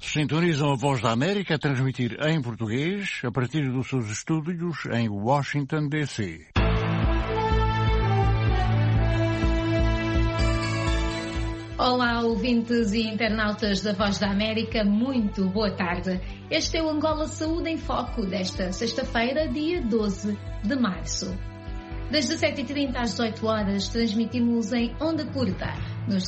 Sintonizam a Voz da América a transmitir em português a partir dos seus estúdios em Washington, D.C. Olá, ouvintes e internautas da Voz da América, muito boa tarde. Este é o Angola Saúde em Foco desta sexta-feira, dia 12 de março. Das 17h30 às 18 horas transmitimos em onda curta, nos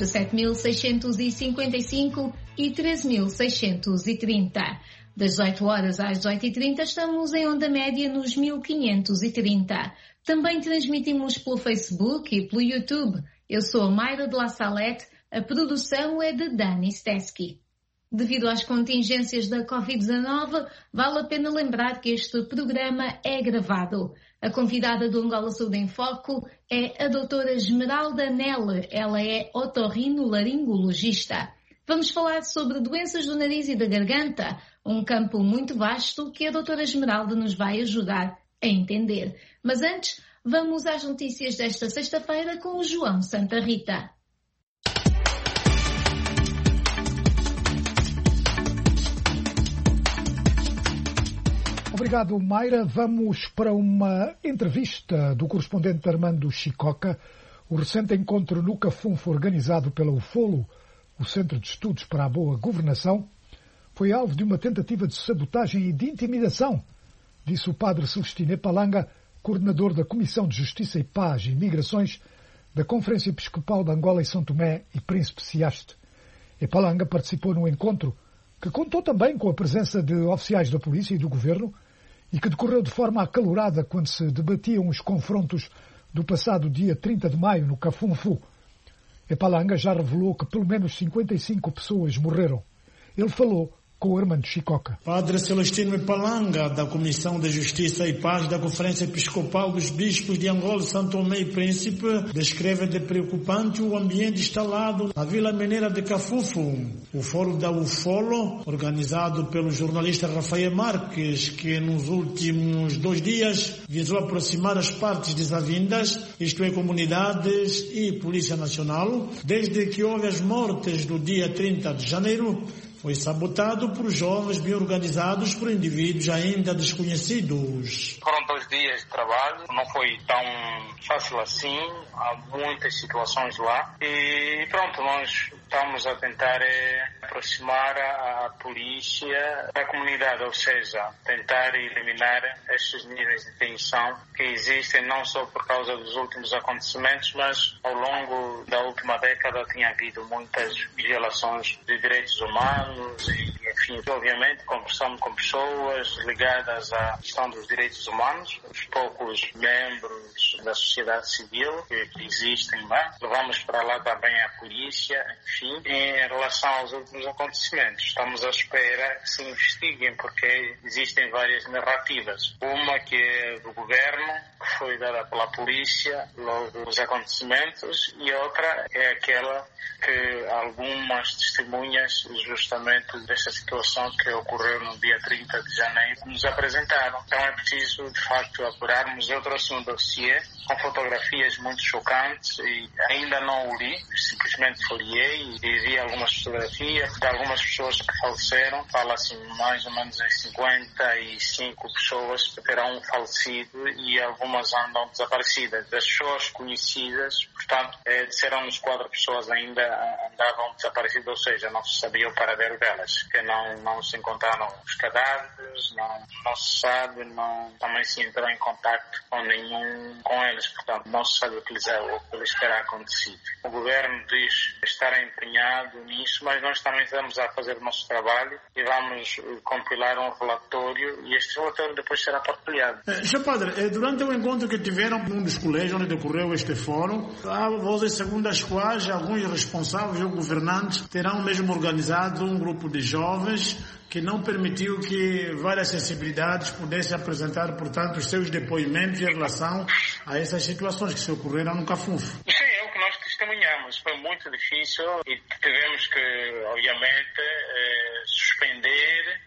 17.655 e 13.630. Das 18 horas às 18h30 estamos em onda média nos 1.530. Também transmitimos pelo Facebook e pelo YouTube. Eu sou a Mayra de La Salette, a produção é de Dani Steski. Devido às contingências da Covid-19, vale a pena lembrar que este programa é gravado. A convidada do Angola Saúde em Foco é a doutora Esmeralda Nelle. Ela é otorrinolaringologista. Vamos falar sobre doenças do nariz e da garganta, um campo muito vasto que a doutora Esmeralda nos vai ajudar a entender. Mas antes, vamos às notícias desta sexta-feira com o João Santa Rita. Obrigado, Mayra. Vamos para uma entrevista do correspondente Armando Chicoca. O recente encontro no Cafunfo, organizado pela UFOLO, o Centro de Estudos para a Boa Governação, foi alvo de uma tentativa de sabotagem e de intimidação, disse o padre Celestino Epalanga, coordenador da Comissão de Justiça e Paz e Migrações da Conferência Episcopal de Angola e São Tomé e Príncipe Ciaste. Epalanga participou no encontro, que contou também com a presença de oficiais da polícia e do governo, e que decorreu de forma acalorada quando se debatiam os confrontos do passado dia 30 de maio no Cafunfo. Epalanga já revelou que pelo menos 55 pessoas morreram. Ele falou com o Armando Chicoca. Padre Celestino Epalanga, da Comissão de Justiça e Paz da Conferência Episcopal dos Bispos de Angola, São Tomé e Príncipe, descreve de preocupante o ambiente instalado na Vila Mineira de Cafunfo. O fórum da UFOLO, organizado pelo jornalista Rafael Marques, que nos últimos 2 dias visou aproximar as partes desavindas, isto é, comunidades e Polícia Nacional, desde que houve as mortes do dia 30 de janeiro, foi sabotado por jovens bem organizados por indivíduos ainda desconhecidos. Foram 2 dias de trabalho, não foi tão fácil assim, há muitas situações lá e pronto, nós estamos a tentar aproximar a polícia da comunidade, ou seja, tentar eliminar estes níveis de tensão que existem não só por causa dos últimos acontecimentos, mas ao longo da última década tinha havido muitas violações de direitos humanos e, enfim, obviamente conversamos com pessoas ligadas à questão dos direitos humanos, os poucos membros da sociedade civil que existem lá. Levamos para lá também a polícia, enfim, em relação aos últimos acontecimentos. Estamos à espera que se investiguem, porque existem várias narrativas. Uma que é do governo, que foi dada pela polícia logo dos acontecimentos, e outra é aquela que algumas testemunhas justamente desta situação que ocorreu no dia 30 de janeiro nos apresentaram. Então é preciso, de facto, apurarmos. Eu trouxe um dossiê com fotografias muito chocantes e ainda não o li, simplesmente folhei e vi algumas fotografias de algumas pessoas que faleceram. Fala-se mais ou menos em 55 pessoas que terão falecido e algumas andam desaparecidas. Das pessoas conhecidas, portanto, disseram-nos 4 pessoas ainda andavam desaparecidas, ou seja, não se sabia o paradeiro delas, que não se encontraram os cadáveres, não se sabe, também se entrou em contacto com nenhum com eles, portanto, não se sabe o que lhes terá acontecido. O governo diz estar empenhado nisso, mas nós também estamos a fazer o nosso trabalho e vamos compilar um relatório e este relatório depois será partilhado. Sr. Padre, durante o encontro que tiveram num dos colégios onde decorreu este fórum, há vozes segundo as quais alguns responsáveis ou governantes terão mesmo organizado um grupo de jovens que não permitiu que várias sensibilidades pudessem apresentar, portanto, os seus depoimentos em relação a essas situações que se ocorreram no Cafunfo. Sim, é o que nós testemunhamos. Foi muito difícil e tivemos que, obviamente, suspender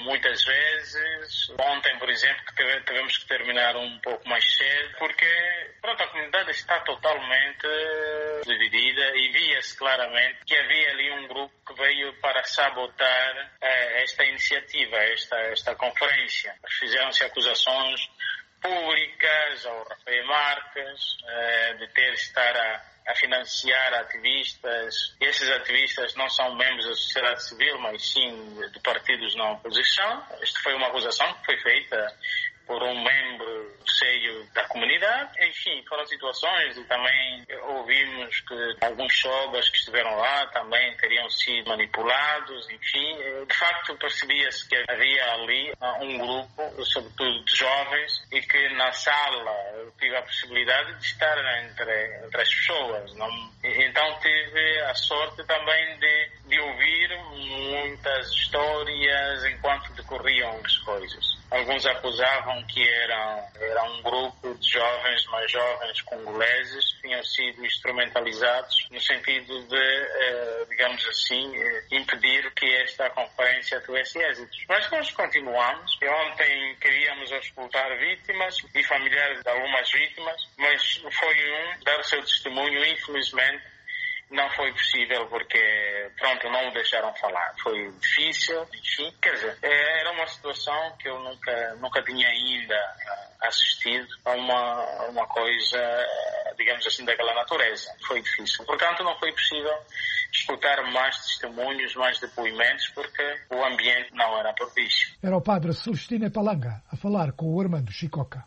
muitas vezes. Ontem, por exemplo, tivemos que terminar um pouco mais cedo, porque pronto, a comunidade está totalmente dividida e via-se claramente que havia ali um grupo que veio para sabotar esta iniciativa, esta conferência. Fizeram-se acusações públicas ao Rafael Marques de estar a financiar ativistas. Esses ativistas não são membros da sociedade civil, mas sim de partidos na oposição. Esta foi uma acusação que foi feita por um membro do seio da comunidade. Enfim, foram situações e também ouvimos que alguns shogas que estiveram lá também teriam sido manipulados. Enfim, de facto percebia-se que havia ali um grupo, sobretudo de jovens, e que na sala eu tive a possibilidade de estar entre as pessoas. Então tive a sorte também de ouvir muitas histórias enquanto decorriam as coisas. Alguns acusavam que era um grupo de jovens, mais jovens congoleses, que tinham sido instrumentalizados no sentido de, digamos assim, impedir que esta conferência tivesse êxitos. Mas nós continuamos. Ontem queríamos auscultar vítimas e familiares de algumas vítimas, mas foi dar o seu testemunho, infelizmente, não foi possível porque, pronto, não o deixaram falar. Foi difícil, enfim. Quer dizer, era uma situação que eu nunca tinha ainda assistido a uma coisa, digamos assim, daquela natureza. Foi difícil. Portanto, não foi possível escutar mais testemunhos, mais depoimentos, porque o ambiente não era propício. Era o padre Celestino Palanga a falar com o Armando Chicoca.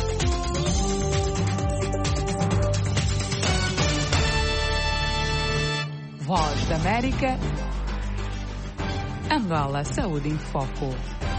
Voz da América, Angola Saúde em Foco.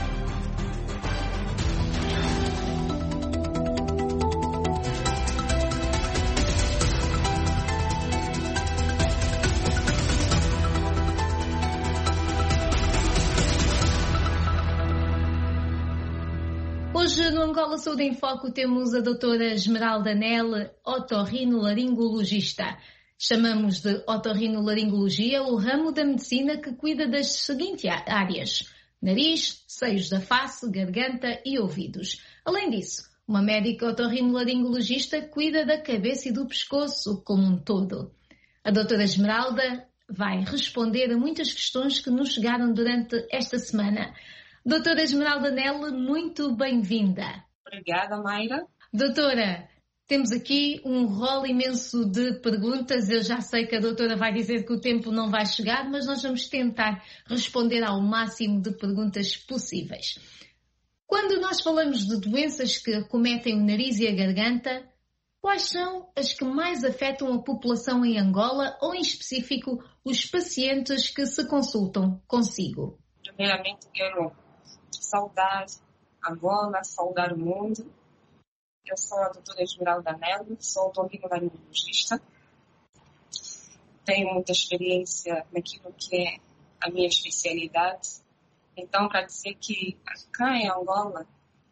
Hoje no Angola Saúde em Foco temos a doutora Esmeralda Nel, otorrinolaringologista. Chamamos de otorrinolaringologia o ramo da medicina que cuida das seguintes áreas: nariz, seios da face, garganta e ouvidos. Além disso, uma médica otorrinolaringologista cuida da cabeça e do pescoço como um todo. A doutora Esmeralda vai responder a muitas questões que nos chegaram durante esta semana. Doutora Esmeralda Nel, muito bem-vinda. Obrigada, Mayra. Doutora, temos aqui um rol imenso de perguntas. Eu já sei que a doutora vai dizer que o tempo não vai chegar, mas nós vamos tentar responder ao máximo de perguntas possíveis. Quando nós falamos de doenças que acometem o nariz e a garganta, quais são as que mais afetam a população em Angola ou, em específico, os pacientes que se consultam consigo? Primeiramente, quero saudar Angola, saudar o mundo. Eu sou a doutora Esmeralda Nel, sou otorrinolaringologista. Tenho muita experiência naquilo que é a minha especialidade. Então, para dizer que cá em Angola,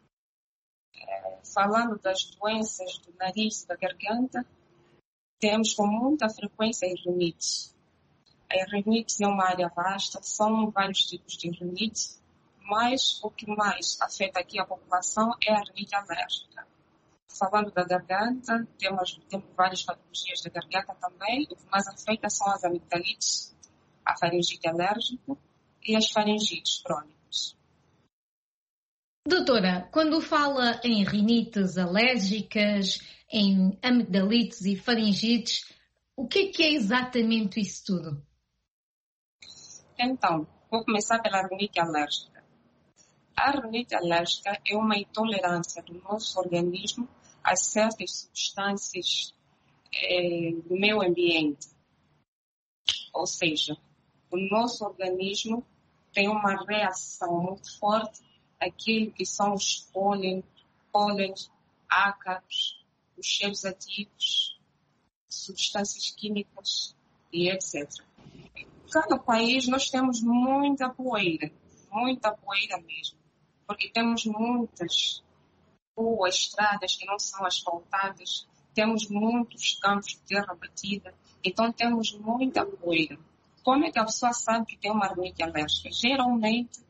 falando das doenças do nariz e da garganta, temos com muita frequência a rinite. A rinite é uma área vasta, são vários tipos de rinite, mas o que mais afeta aqui a população é a rinite alérgica. Falando da garganta, temos várias patologias da garganta também. O que mais afeta são as amigdalites, a faringite alérgica e as faringites crônicas. Doutora, quando fala em rinites alérgicas, em amigdalites e faringites, o que é exatamente isso tudo? Então, vou começar pela rinite alérgica. A rinite alérgica é uma intolerância do nosso organismo a certas substâncias do meio ambiente. Ou seja, o nosso organismo tem uma reação muito forte àquilo que são os pólenes, ácaros, os cheiros ativos, substâncias químicas e etc. Em cada país nós temos muita poeira mesmo, porque temos muitas ruas, estradas que não são asfaltadas, temos muitos campos de terra batida, então temos muita poeira. Como é que a pessoa sabe que tem uma rinite alérgica? Geralmente,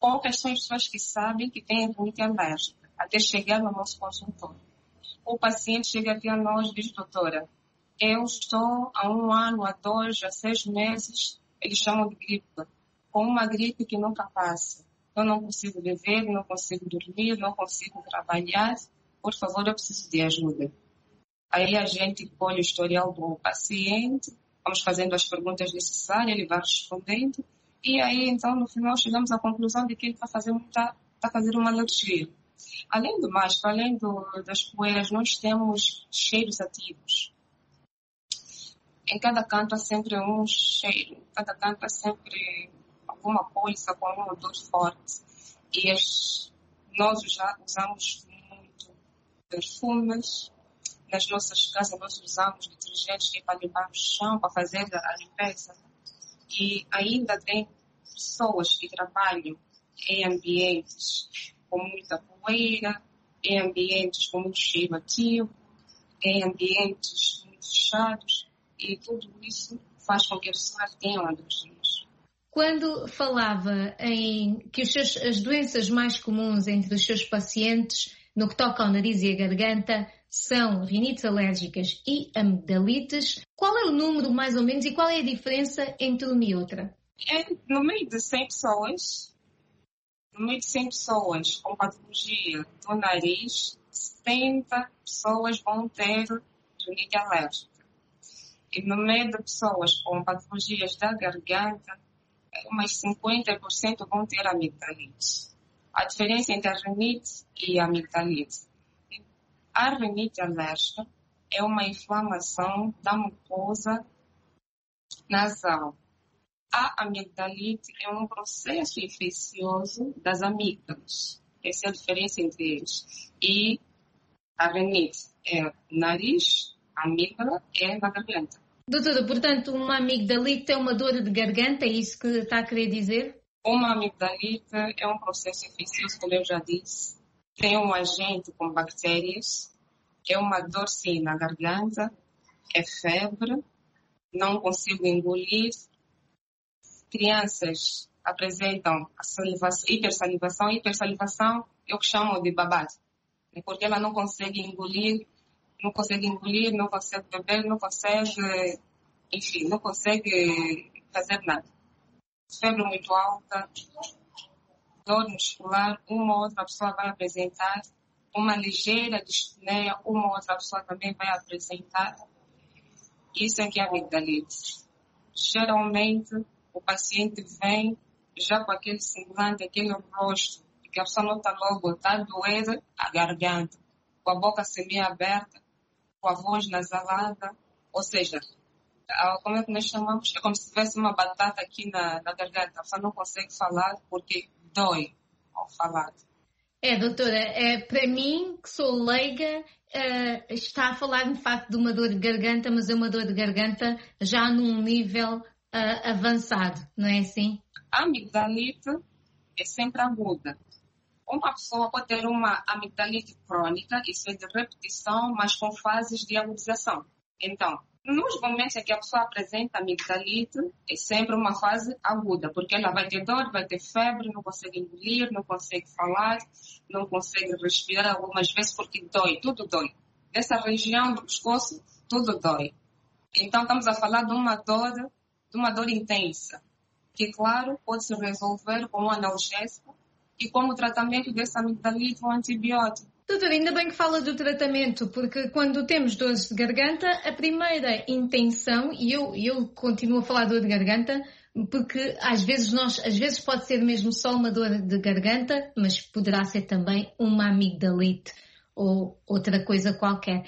Poucas são as pessoas que sabem que têm rinite alérgica, até chegar no nosso consultório. O paciente chega até a nós e diz, doutora, eu estou há 1 ano, há 2, há 6 meses, eles chamam de gripe, com uma gripe que nunca passa. Eu não consigo beber, não consigo dormir, não consigo trabalhar. Por favor, eu preciso de ajuda. Aí a gente colhe o historial do paciente, vamos fazendo as perguntas necessárias, ele vai respondendo. E aí, então, no final, chegamos à conclusão de que ele está fazendo uma alergia. Além do mais, além das poeiras, nós temos cheiros ativos. Em cada canto há sempre um cheiro, em cada canto há sempre alguma coisa com um odor forte. E nós já usamos muito perfumes. Nas nossas casas nós usamos detergentes para limpar o chão, para fazer a limpeza. E ainda tem pessoas que trabalham em ambientes com muita poeira, em ambientes com muito cheiro ativo, em ambientes muito fechados. E tudo isso faz com que a pessoa tenha alergias. Quando falava em que as doenças mais comuns entre os seus pacientes, no que toca ao nariz e à garganta, são rinites alérgicas e amigdalites, qual é o número mais ou menos e qual é a diferença entre uma e outra? No meio de 100 pessoas, com patologia do nariz, 70 pessoas vão ter rinite alérgica. E no meio de pessoas com patologias da garganta, umas 50% vão ter amigdalite. A diferença entre a rinite e a amigdalite. A rinite alérgica é uma inflamação da mucosa nasal. A amigdalite é um processo infeccioso das amígdalas. Essa é a diferença entre eles. E a rinite é nariz, a amígdala é na garganta. Doutora, portanto, uma amigdalite é uma dor de garganta, é isso que está a querer dizer? Uma amigdalite é um processo infeccioso, como eu já disse. Tem um agente com bactérias, é uma dor sim na garganta, é febre, não consigo engolir. Crianças apresentam a hipersalivação. Hipersalivação eu chamo de babado, porque ela não consegue engolir, não consegue beber, não consegue fazer nada. Febre muito alta, dor muscular, uma ou outra pessoa vai apresentar, uma ligeira dispneia, uma ou outra pessoa também vai apresentar. Isso é que é a amigdalite. Geralmente, o paciente vem já com aquele semblante, aquele rosto, que a pessoa nota logo, está a doer a garganta, com a boca semi-aberta, com a voz nasalada, ou seja, como é que nós chamamos? É como se tivesse uma batata aqui na garganta. A pessoa não consegue falar porque dói ao falar. Doutora, para mim, que sou leiga, está a falar de facto de uma dor de garganta, mas é uma dor de garganta já num nível avançado, não é assim? A amigdalite é sempre aguda. Uma pessoa pode ter uma amigdalite crônica, isso é de repetição, mas com fases de agudização. Então, nos momentos em que a pessoa apresenta amigdalite, é sempre uma fase aguda, porque ela vai ter dor, vai ter febre, não consegue engolir, não consegue falar, não consegue respirar algumas vezes porque dói, tudo dói. Nessa região do pescoço, tudo dói. Então, estamos a falar de uma dor intensa, que, claro, pode se resolver com um analgésico e como tratamento dessa amigdalite, um antibiótico. Doutora, ainda bem que fala do tratamento, porque quando temos dores de garganta, a primeira intenção, e eu continuo a falar de dor de garganta, porque às vezes pode ser mesmo só uma dor de garganta, mas poderá ser também uma amigdalite ou outra coisa qualquer.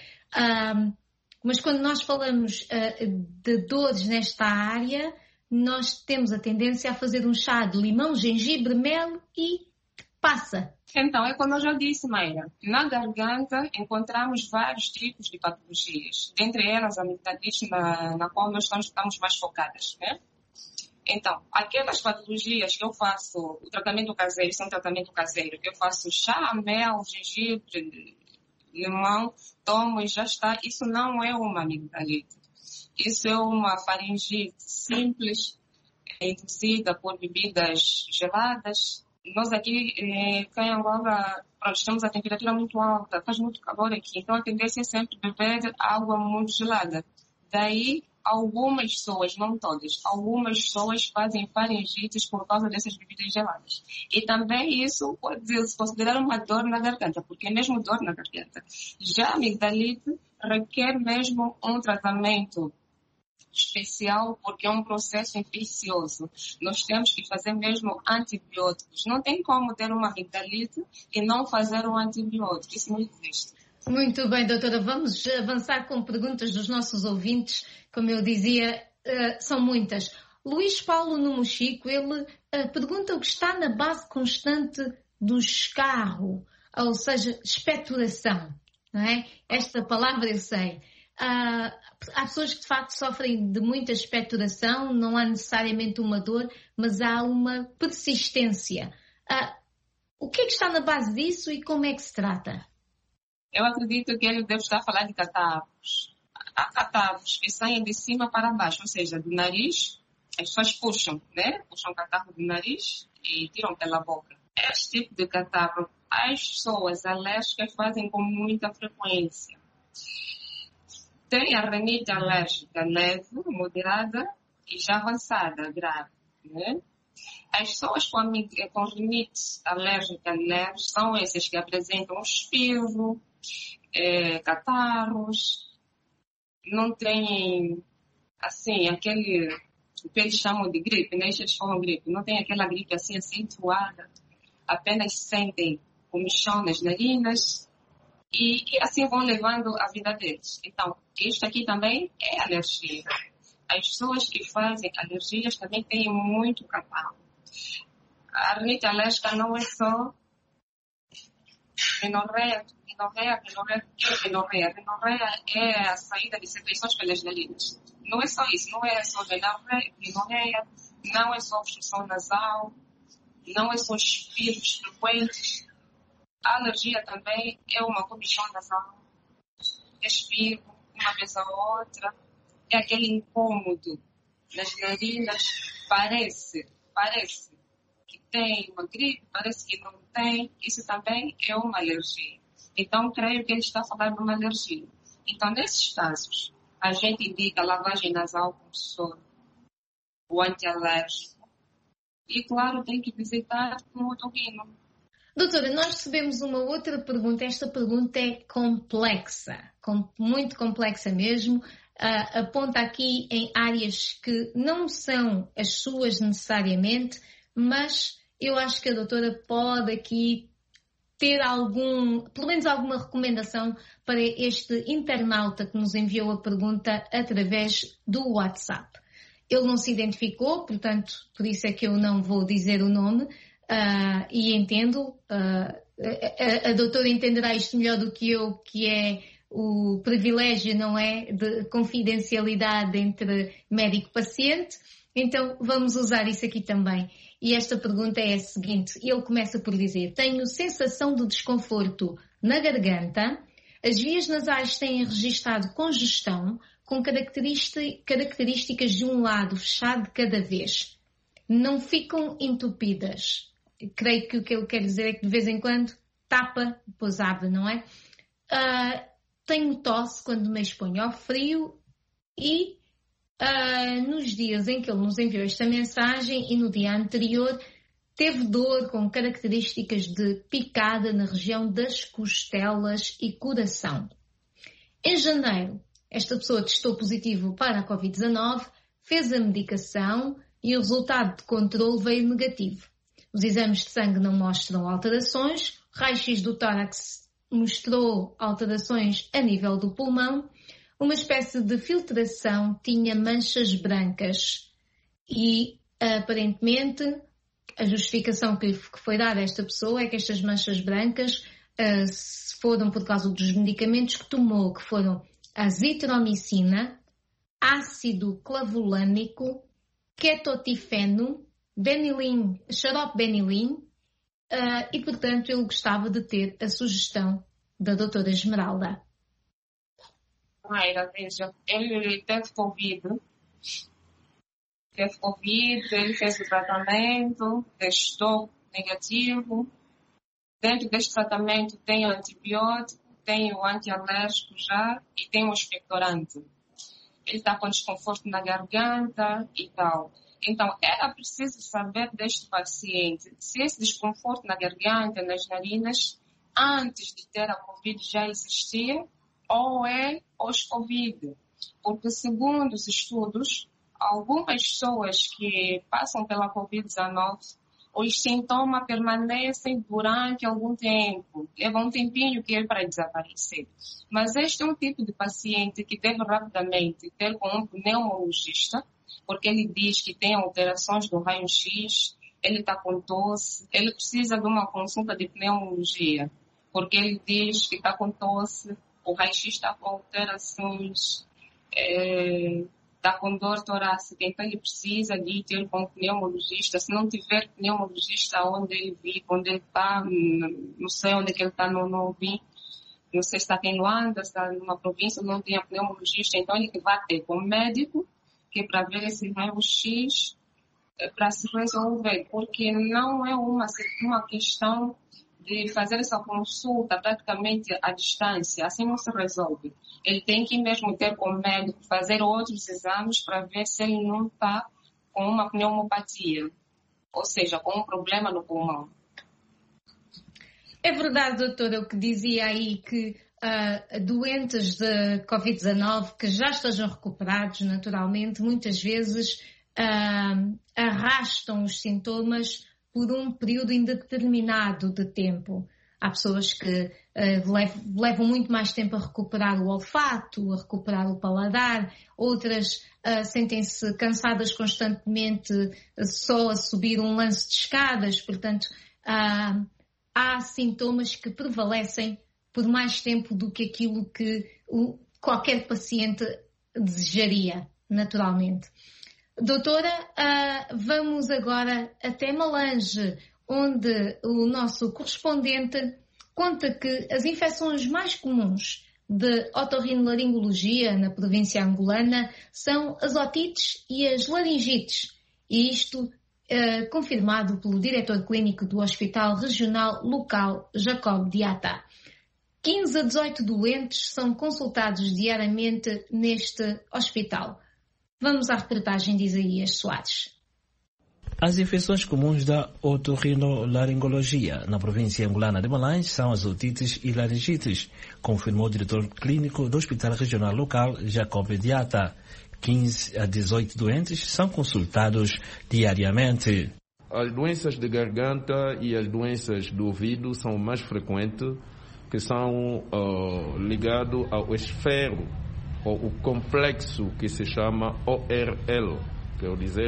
Mas quando nós falamos de dores nesta área, nós temos a tendência a fazer um chá de limão, gengibre, mel e passa. Então, é como eu já disse, Mayra, na garganta encontramos vários tipos de patologias, dentre elas a amigdalite, na qual nós estamos mais focadas, né? Então, aquelas patologias que eu faço, o tratamento caseiro, isso é um tratamento caseiro, que eu faço chá, mel, gengibre, limão, tomo e já está, isso não é uma amigdalite. Isso é uma faringite simples, induzida por bebidas geladas, Nós aqui em Angola, nós temos a temperatura muito alta, faz muito calor aqui, então a tendência é sempre beber água muito gelada. Daí, algumas pessoas, não todas, algumas pessoas fazem faringites por causa dessas bebidas geladas. E também isso pode se considerar uma dor na garganta, porque é mesmo dor na garganta. Já a amigdalite requer mesmo um tratamento especial, porque é um processo infeccioso. Nós temos que fazer mesmo antibióticos. Não tem como ter uma amigdalite e não fazer um antibiótico. Isso não existe. Muito bem, doutora. Vamos avançar com perguntas dos nossos ouvintes. Como eu dizia, são muitas. Luís Paulo no Mochico, ele pergunta o que está na base constante do escarro, ou seja, expectoração. Não é? Esta palavra eu sei. Há pessoas que de facto sofrem de muita expectoração, não há necessariamente uma dor, mas há uma persistência. O que é que está na base disso e como é que se trata? Eu acredito que ele deve estar a falar de catarros. Há catarros que saem de cima para baixo, ou seja, do nariz, as pessoas puxam, né? Puxam o catarro do nariz e tiram pela boca. Este tipo de catarro, as pessoas alérgicas fazem com muita frequência. Tem a rinite alérgica leve, moderada e já avançada, grave, né? As pessoas com rinite alérgica leve são essas que apresentam espirro, catarros, não têm, assim, aquele, o que eles chamam de gripe, né? Eles falam gripe, não tem aquela gripe assim acentuada, apenas sentem comichão nas narinas e assim vão levando a vida deles. Então, isto aqui também é alergia. As pessoas que fazem alergias também têm muito catarro. A rinite alérgica não é só menorreia. Menorreia é a saída de secreções pelas narinas. Não é só isso, não é só menorreia, não é só obstrução nasal, não é só espirros frequentes. A alergia também é uma comichão nasal, espirro uma vez a outra, é aquele incômodo nas narinas, parece que tem uma gripe, parece que não tem, isso também é uma alergia. Então, creio que ele está falando de uma alergia. Então, nesses casos, a gente indica a lavagem nasal com soro, o antialérgico. E, claro, tem que visitar um otorrino. Doutora, nós recebemos uma outra pergunta. Esta pergunta é complexa, muito complexa mesmo. Aponta aqui em áreas que não são as suas necessariamente, mas eu acho que a doutora pode aqui ter pelo menos alguma recomendação para este internauta que nos enviou a pergunta através do WhatsApp. Ele não se identificou, portanto, por isso é que eu não vou dizer o nome, e entendo, a doutora entenderá isto melhor do que eu, que é o privilégio, não é, de confidencialidade entre médico e paciente. Então, vamos usar isso aqui também. E esta pergunta é a seguinte. Ele começa por dizer: tenho sensação de desconforto na garganta, as vias nasais têm registado congestão com características de um lado fechado de cada vez. Não ficam entupidas. Creio que o que ele quer dizer é que de vez em quando tapa, depois abre, não é? Tenho tosse quando me exponho ao frio e nos dias em que ele nos enviou esta mensagem e no dia anterior teve dor com características de picada na região das costelas e coração. Em janeiro, esta pessoa testou positivo para a Covid-19, fez a medicação e o resultado de controle veio negativo. Os exames de sangue não mostram alterações, o raio-x do tórax mostrou alterações a nível do pulmão, uma espécie de filtração tinha manchas brancas e, aparentemente, a justificação que foi dada a esta pessoa é que estas manchas brancas foram por causa dos medicamentos que tomou, que foram azitromicina, ácido clavulânico, ketotifeno, xarope benilin, e, portanto, ele gostava de ter a sugestão da doutora Esmeralda. Mayra, veja, ele teve Covid, ele fez o tratamento, testou negativo. Dentro deste tratamento tem o antibiótico, tem o antialérgico já e tem o expectorante. Ele está com desconforto na garganta e tal. Então, era preciso saber deste paciente se esse desconforto na garganta, nas narinas, antes de ter a Covid já existia ou é pós-Covid. Porque, segundo os estudos, algumas pessoas que passam pela Covid-19, os sintomas permanecem durante algum tempo. Leva um tempinho que é para desaparecer. Mas este é um tipo de paciente que deve rapidamente ter com um pneumologista, porque ele diz que tem alterações do raio-x, ele está com tosse, ele precisa de uma consulta de pneumologia, porque ele diz que está com tosse, o raio-x está com alterações, está com dor torácica, então ele precisa de ter com um pneumologista. Se não tiver pneumologista onde ele vive, onde ele está, não sei onde é que ele está, não vi, não sei se está aqui em Luanda, se está numa província, não tem a pneumologista, então ele vai ter com o médico, que é para ver esse raio-x, para se resolver, porque não é uma questão de fazer essa consulta praticamente à distância, assim não se resolve. Ele tem que mesmo ter com o médico, fazer outros exames para ver se ele não está com uma pneumopatia, ou seja, com um problema no pulmão. É verdade, doutora, o que dizia aí que doentes de Covid-19 que já estejam recuperados naturalmente, muitas vezes arrastam os sintomas por um período indeterminado de tempo. Há pessoas que levam muito mais tempo a recuperar o olfato, a recuperar o paladar, outras sentem-se cansadas constantemente só a subir um lance de escadas, portanto há sintomas que prevalecem por mais tempo do que aquilo que qualquer paciente desejaria, naturalmente. Doutora, vamos agora até Malange, onde o nosso correspondente conta que as infecções mais comuns de otorrinolaringologia na província angolana são as otites e as laringites. E isto confirmado pelo diretor clínico do Hospital Regional Local Jacob Diatta. 15 a 18 doentes são consultados diariamente neste hospital. Vamos à reportagem de Isaías Soares. As infecções comuns da otorrinolaringologia na província angolana de Malange são as otites e laringites, confirmou o diretor clínico do Hospital Regional Local Jacob Diatta. 15 a 18 doentes são consultados diariamente. As doenças de garganta e as doenças do ouvido são mais frequentes, que são ligados ao esfero, ou o complexo que se chama ORL, quer dizer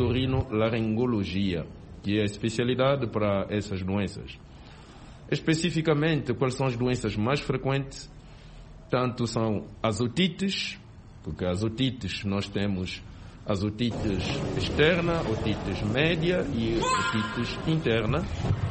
otorrinolaringologia, que é a especialidade para essas doenças. Especificamente, quais são as doenças mais frequentes? Tanto são as otites, porque as otites nós temos as otites externa, otites média e otites interna,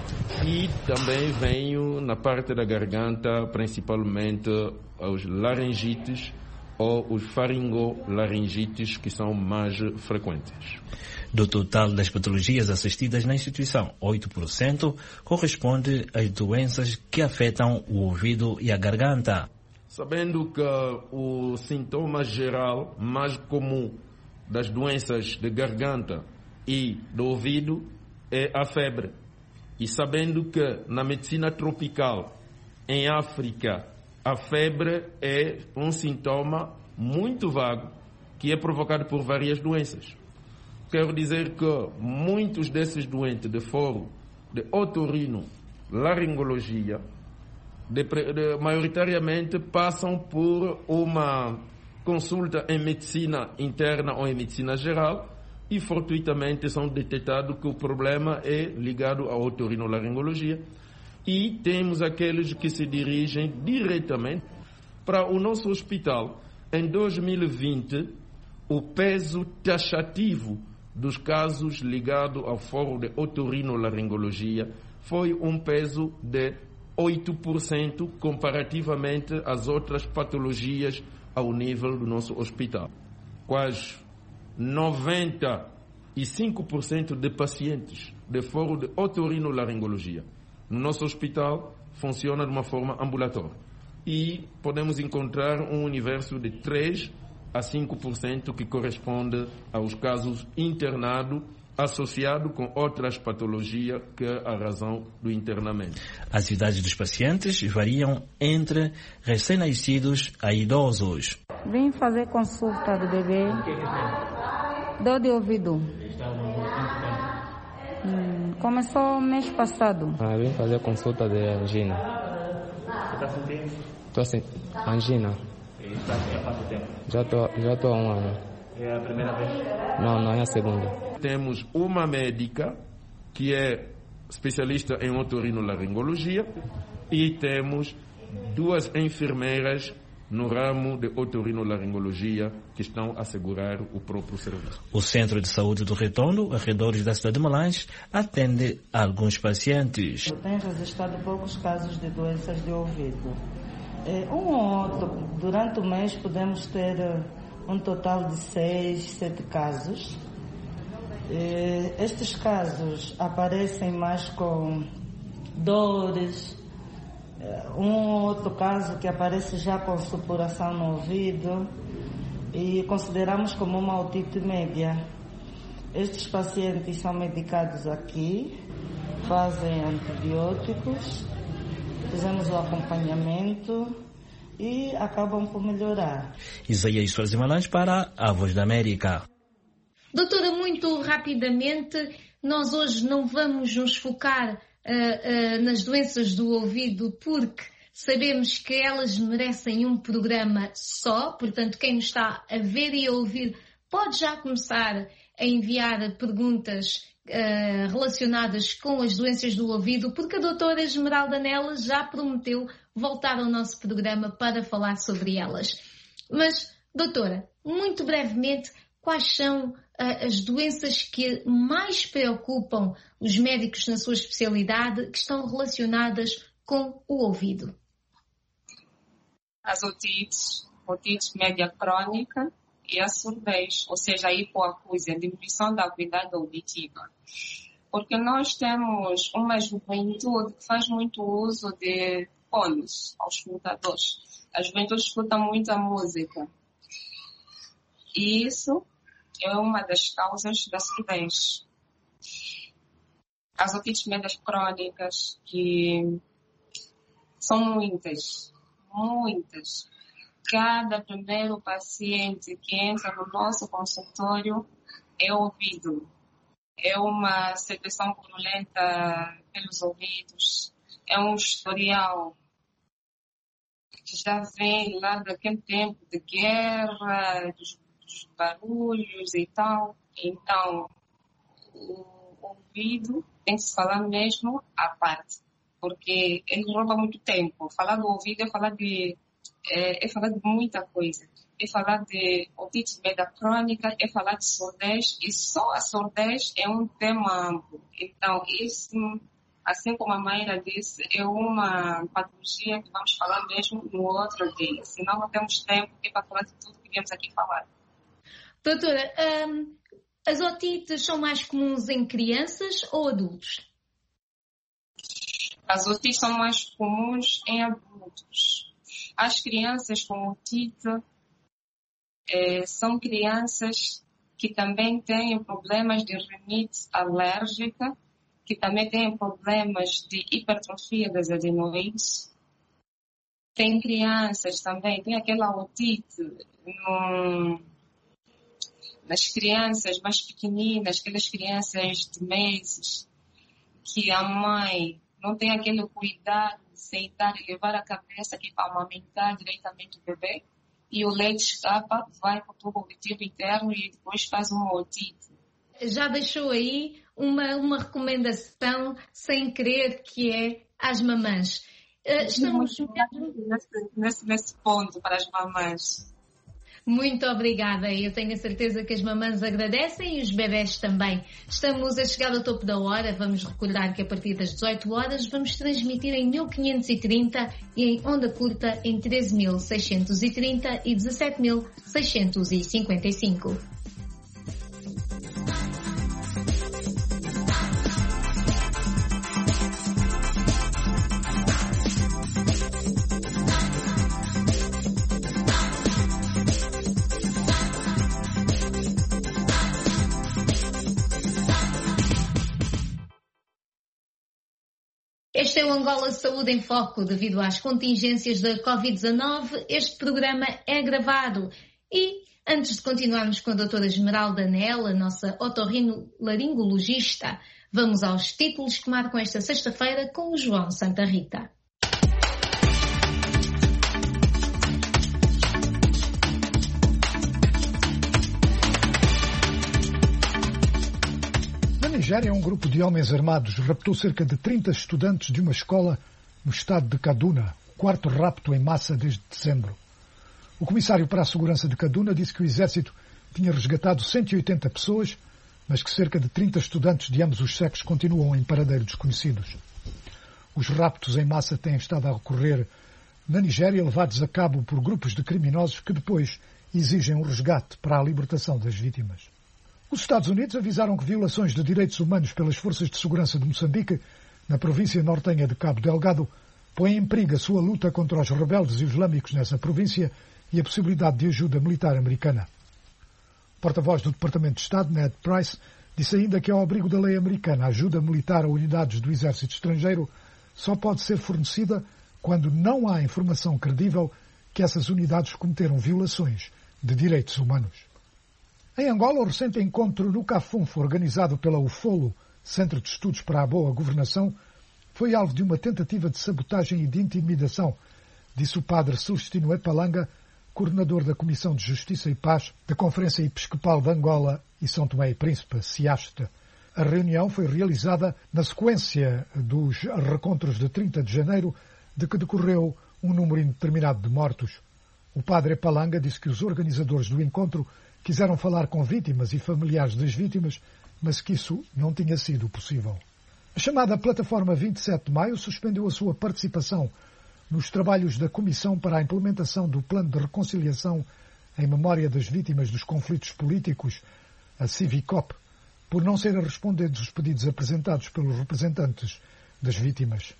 e também venho na parte da garganta, principalmente os laringites ou os faringolaringites, que são mais frequentes. Do total das patologias assistidas na instituição, 8% corresponde às doenças que afetam o ouvido e a garganta. Sabendo que o sintoma geral mais comum das doenças de garganta e do ouvido é a febre. E sabendo que na medicina tropical, em África, a febre é um sintoma muito vago que é provocado por várias doenças. Quero dizer que muitos desses doentes de foro de otorrinolaringologia maioritariamente passam por uma consulta em medicina interna ou em medicina geral e fortuitamente são detectados que o problema é ligado à otorrinolaringologia, e temos aqueles que se dirigem diretamente para o nosso hospital. Em 2020, o peso taxativo dos casos ligados ao foro de otorrinolaringologia foi um peso de 8% comparativamente às outras patologias ao nível do nosso hospital. Quase 90 e 5% de pacientes de foro de otorinolaringologia. No nosso hospital, funciona de uma forma ambulatória. E podemos encontrar um universo de 3 a 5% que corresponde aos casos internados associados com outras patologias que é a razão do internamento. As idades dos pacientes variam entre recém-nascidos a idosos. Vim fazer consulta do bebê. Dor de ouvido. Começou mês passado. Vim fazer consulta de angina. Você está sentindo? Estou sentindo angina. E está há quanto tempo? Já estou há 1 ano. É a primeira vez? Não é a segunda. Temos uma médica que é especialista em otorinolaringologia e temos 2 enfermeiras no ramo de otorinolaringologia que estão a assegurar o próprio serviço. O Centro de Saúde do Retondo, arredores da cidade de Malange, atende alguns pacientes. Tem registrado poucos casos de doenças de ouvido. Um ou outro, durante o mês podemos ter um total de 6, 7 casos. Estes casos aparecem mais com dores, um ou outro caso que aparece já com supuração no ouvido e consideramos como uma otite média. Estes pacientes são medicados aqui, fazem antibióticos, fizemos o acompanhamento e acabam por melhorar. Isaías Soares de Malange para a Voz da América. Doutora, muito rapidamente, nós hoje não vamos nos focar nas doenças do ouvido porque sabemos que elas merecem um programa só, portanto quem nos está a ver e a ouvir pode já começar a enviar perguntas relacionadas com as doenças do ouvido, porque a doutora Esmeralda Nelas já prometeu voltar ao nosso programa para falar sobre elas. Mas, doutora, muito brevemente, quais são as doenças que mais preocupam os médicos na sua especialidade que estão relacionadas com o ouvido? As otite média crônica e a surdez, ou seja, a hipoacúsia, a diminuição da acuidade auditiva. Porque nós temos uma juventude que faz muito uso de fones aos escutadores. A juventude escuta muita música. E isso é uma das causas da surdez. As otites médias crônicas, que são muitas. Cada primeiro paciente que entra no nosso consultório é ouvido. É uma secreção purulenta pelos ouvidos. É um historial que já vem lá daquele tempo de guerra, dos barulhos e tal. Então, o ouvido tem que se falar mesmo à parte, porque ele rouba muito tempo. Falar do ouvido é falar de muita coisa. É falar de otite média crônica, é falar de surdez, e só a surdez é um tema amplo. Então, isso, assim como a Mayra disse, é uma patologia que vamos falar mesmo no outro dia. Senão não temos tempo para falar de tudo que viemos aqui falar. Doutora, as otites são mais comuns em crianças ou adultos? As otites são mais comuns em adultos. As crianças com otite são crianças que também têm problemas de rinite alérgica, que também têm problemas de hipertrofia das adenoides. Tem crianças também, tem aquela otite nas crianças mais pequeninas, aquelas crianças de meses, que a mãe não tem aquele cuidado de sentar e levar a cabeça aqui para amamentar diretamente o bebê, e o leite escapa, vai para o tubo auditivo interno e depois faz uma otite. Já deixou aí uma recomendação sem querer, que é às mamãs. Estamos nesse ponto para as mamãs. Muito obrigada. Eu tenho a certeza que as mamãs agradecem e os bebés também. Estamos a chegar ao topo da hora. Vamos recordar que a partir das 18 horas vamos transmitir em 1530 e em onda curta em 13.630 e 17.655. Este é o Angola Saúde em Foco. Devido às contingências da Covid-19, este programa é gravado. E, antes de continuarmos com a doutora Esmeralda Nel, a nossa otorrinolaringologista, vamos aos títulos que marcam esta sexta-feira com o João Santa Rita. Na Nigéria, um grupo de homens armados raptou cerca de 30 estudantes de uma escola no estado de Kaduna, o quarto rapto em massa desde dezembro. O comissário para a segurança de Kaduna disse que o exército tinha resgatado 180 pessoas, mas que cerca de 30 estudantes de ambos os sexos continuam em paradeiro desconhecidos. Os raptos em massa têm estado a ocorrer na Nigéria, levados a cabo por grupos de criminosos que depois exigem um resgate para a libertação das vítimas. Os Estados Unidos avisaram que violações de direitos humanos pelas forças de segurança de Moçambique, na província nortenha de Cabo Delgado, põem em perigo a sua luta contra os rebeldes islâmicos nessa província e a possibilidade de ajuda militar americana. O porta-voz do Departamento de Estado, Ned Price, disse ainda que, ao abrigo da lei americana, a ajuda militar a unidades do exército estrangeiro só pode ser fornecida quando não há informação credível que essas unidades cometeram violações de direitos humanos. Em Angola, o recente encontro no Cafunfo, organizado pela UFOLO, Centro de Estudos para a Boa Governação, foi alvo de uma tentativa de sabotagem e de intimidação, disse o padre Celestino Epalanga, coordenador da Comissão de Justiça e Paz da Conferência Episcopal de Angola e São Tomé e Príncipe, CIAST. A reunião foi realizada na sequência dos recontros de 30 de janeiro, de que decorreu um número indeterminado de mortos. O padre Epalanga disse que os organizadores do encontro quiseram falar com vítimas e familiares das vítimas, mas que isso não tinha sido possível. A chamada Plataforma 27 de Maio suspendeu a sua participação nos trabalhos da Comissão para a Implementação do Plano de Reconciliação em memória das vítimas dos conflitos políticos, a CIVICOP, por não serem respondentes os pedidos apresentados pelos representantes das vítimas.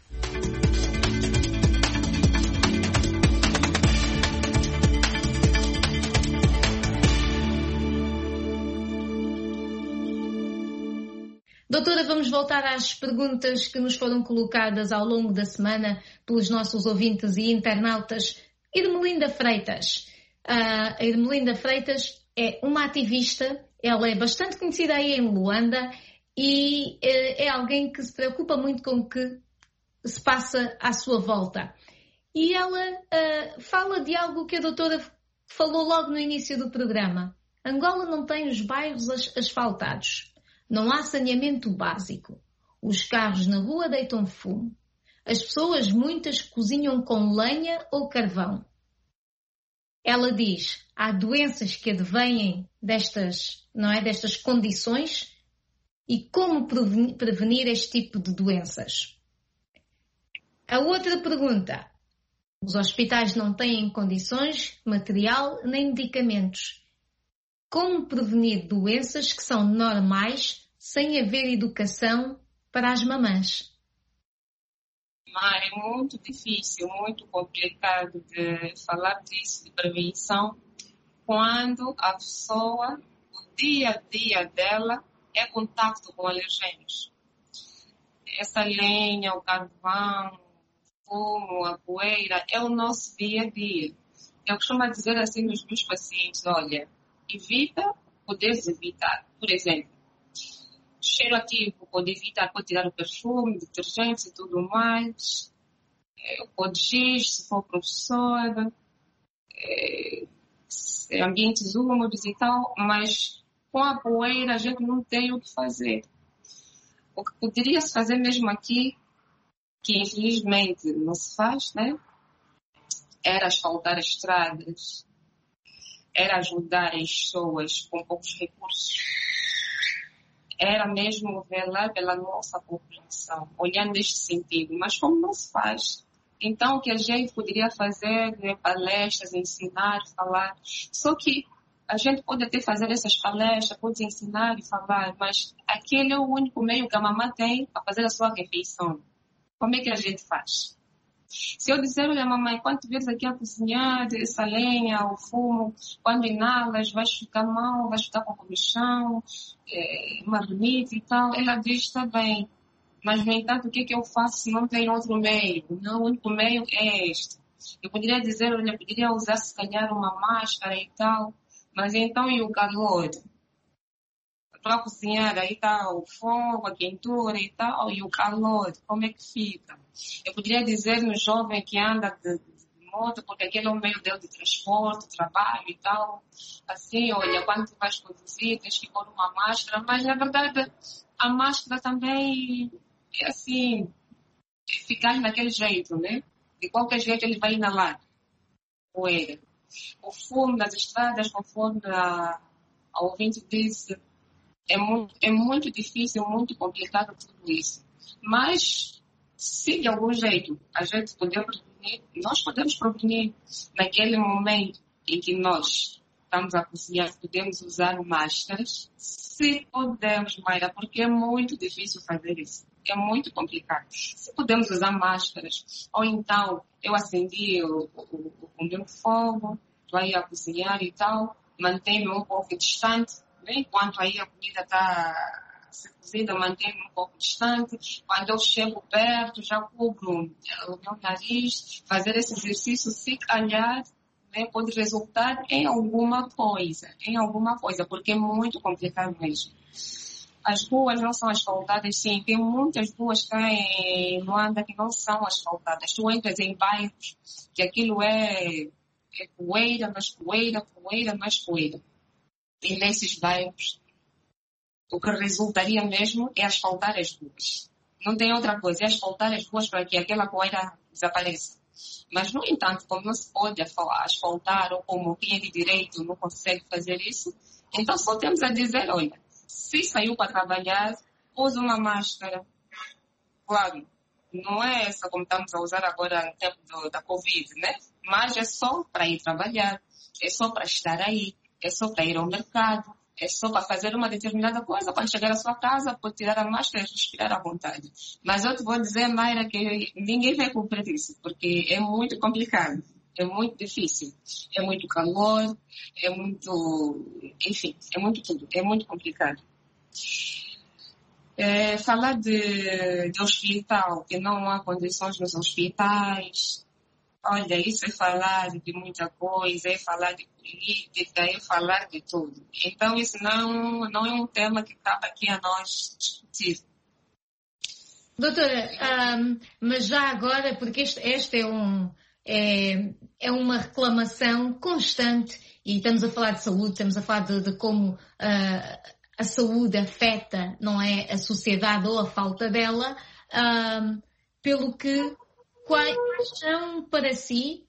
Doutora, vamos voltar às perguntas que nos foram colocadas ao longo da semana pelos nossos ouvintes e internautas. Irmelinda Freitas. A Irmelinda Freitas é uma ativista, ela é bastante conhecida aí em Luanda e é alguém que se preocupa muito com o que se passa à sua volta. E ela fala de algo que a doutora falou logo no início do programa. Angola não tem os bairros asfaltados. Não há saneamento básico. Os carros na rua deitam fumo. As pessoas, muitas, cozinham com lenha ou carvão. Ela diz, há doenças que advêm destas condições e como prevenir este tipo de doenças. A outra pergunta. Os hospitais não têm condições, material nem medicamentos. Como prevenir doenças que são normais sem haver educação para as mamãs? É muito difícil, muito complicado de falar disso, de prevenção, quando a pessoa, o dia a dia dela, é contato com alergênios. Essa lenha, o carvão, o fumo, a poeira, é o nosso dia a dia. Eu costumo dizer assim nos meus pacientes, olha, evita, poderes evitar. Por exemplo, cheiro ativo, pode evitar, pode tirar o perfume, detergentes e tudo mais. Pode giz, se for professor, ambientes úmidos e tal, mas com a poeira a gente não tem o que fazer. O que poderia se fazer mesmo aqui, que infelizmente não se faz, né? Era asfaltar as estradas, era ajudar as pessoas com poucos recursos, era mesmo velar pela nossa população, olhando neste sentido. Mas como não se faz? Então, o que a gente poderia fazer é palestras, ensinar, falar. Só que a gente pode até fazer essas palestras, pode ensinar e falar, mas aquele é o único meio que a mamãe tem para fazer a sua refeição. Como é que a gente faz? Se eu disser, olha mamãe, quando estiveres aqui a cozinhar essa lenha, o fumo, quando inalas, vais ficar mal, vais ficar com comichão, marmita e tal, ela diz, está bem. Mas, no entanto, o que é que eu faço se não tem outro meio? Não, o único meio é este. Eu poderia dizer, olha, poderia usar se calhar uma máscara e tal, mas então e o calor? Para cozinhar, aí está o fogo, a quentura e tal, e o calor, como é que fica? Eu poderia dizer no jovem que anda de moto, porque aquele é o meio dele de transporte, trabalho e tal, assim, olha, quando tu vais conduzir, tens que pôr uma máscara, mas na verdade a máscara também é assim, ficar naquele jeito, né? De qualquer jeito ele vai inalar poeira. O fumo nas estradas, conforme a ouvinte disse, é muito difícil, muito complicado tudo isso. Mas, se de algum jeito a gente puder prevenir, nós podemos prevenir naquele momento em que nós estamos a cozinhar, podemos usar máscaras, se podemos, Mayra, porque é muito difícil fazer isso. É muito complicado. Se podemos usar máscaras, ou então eu acendi o meu fogo, estou aí a cozinhar e tal, mantenho-me um pouco distante, né? Enquanto aí a comida está a ser cozida, mantenho-me um pouco distante. Quando eu chego perto, já cubro o meu nariz. Fazer esse exercício, se calhar, né, pode resultar em alguma coisa, porque é muito complicado mesmo. As ruas não são asfaltadas, sim. Tem muitas ruas cá em Luanda que não são asfaltadas. Tu entras em bairros que aquilo é poeira, mais poeira, poeira, mais poeira. E nesses bairros, o que resultaria mesmo é asfaltar as ruas. Não tem outra coisa, é asfaltar as ruas para que aquela poeira desapareça. Mas, no entanto, como não se pode asfaltar, ou como quem é de direito não consegue fazer isso, então só temos a dizer, olha, se saiu para trabalhar, use uma máscara. Claro, não é essa como estamos a usar agora no tempo da Covid, né? Mas é só para ir trabalhar, é só para estar aí, é só para ir ao mercado, é só para fazer uma determinada coisa. Quando chegar à sua casa, pode tirar a máscara e respirar à vontade. Mas eu te vou dizer, Mayra, que ninguém vai cumprir isso, porque é muito complicado. É muito difícil. É muito calor, é muito... Enfim, é muito tudo. É muito complicado. Falar de hospital, que não há condições nos hospitais. Olha, isso é falar de muita coisa, é falar de política, é falar de tudo. Então, isso não é um tema que cabe aqui a nós discutir. Doutora, mas já agora, porque este é uma reclamação constante, e estamos a falar de saúde, estamos a falar de como a saúde afeta, não é, a sociedade ou a falta dela, pelo que quais são para si